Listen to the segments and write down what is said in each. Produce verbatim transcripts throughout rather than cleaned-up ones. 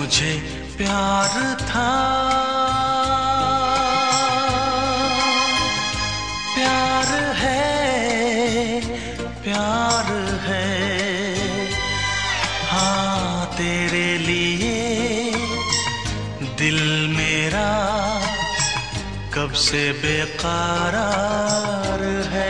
मुझे प्यार था, प्यार है, प्यार है, हाँ तेरे लिए दिल मेरा कब से बेकरार है।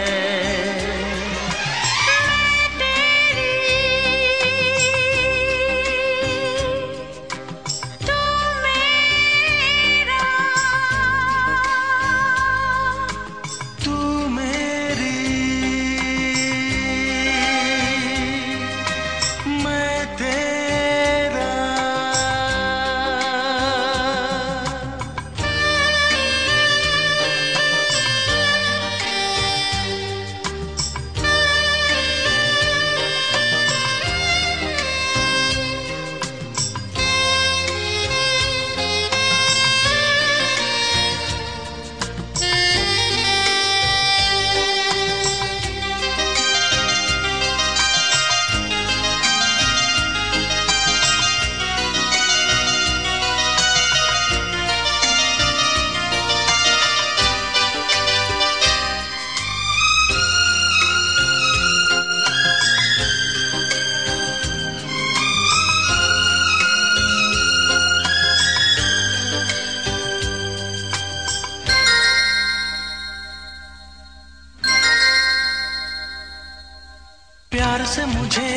प्यार से मुझे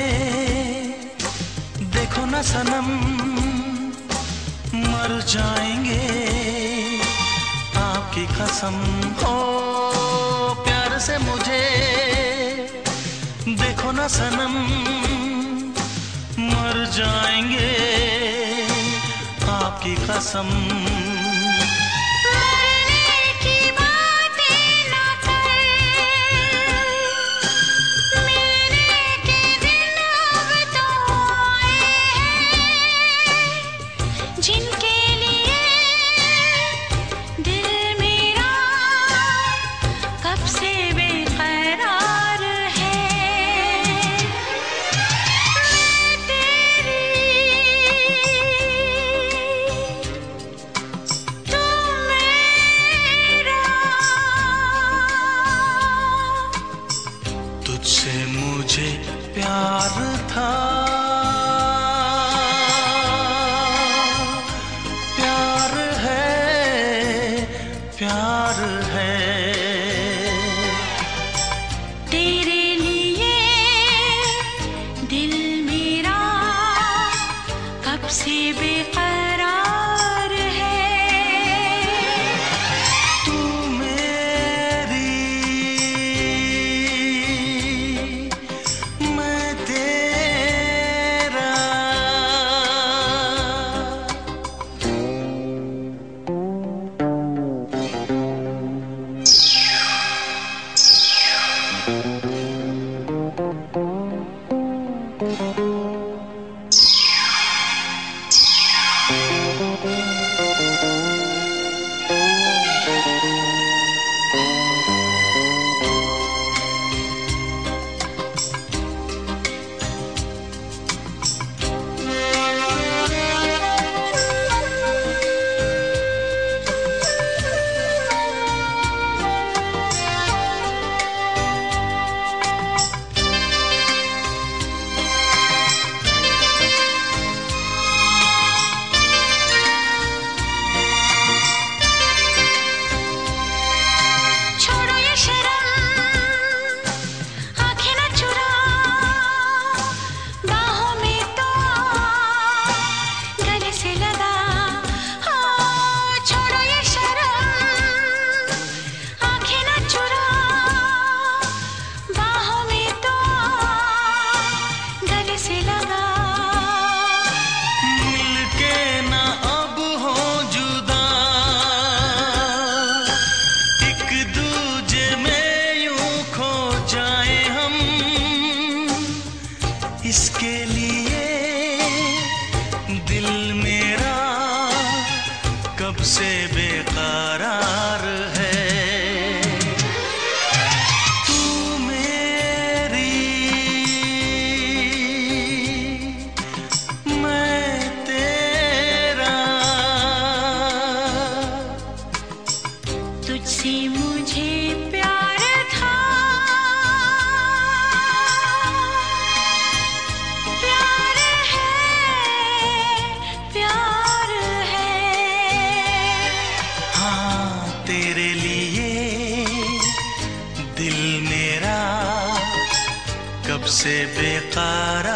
देखो ना सनम, मर जाएंगे आपकी कसम हो। प्यार से मुझे देखो ना सनम, मर जाएंगे आपकी कसम। तुझसे मुझे प्यार था, प्यार है, प्यार है, तेरे लिए दिल मेरा कब से बेकरार है। तू मेरी मैं तेरा। इसके लिए दिल मेरा कब से बेकरार है। तू मेरी मैं तेरा। से मुझे प्यार था, प्यार है, प्यार है। हाँ तेरे लिए दिल मेरा कब से बेकरार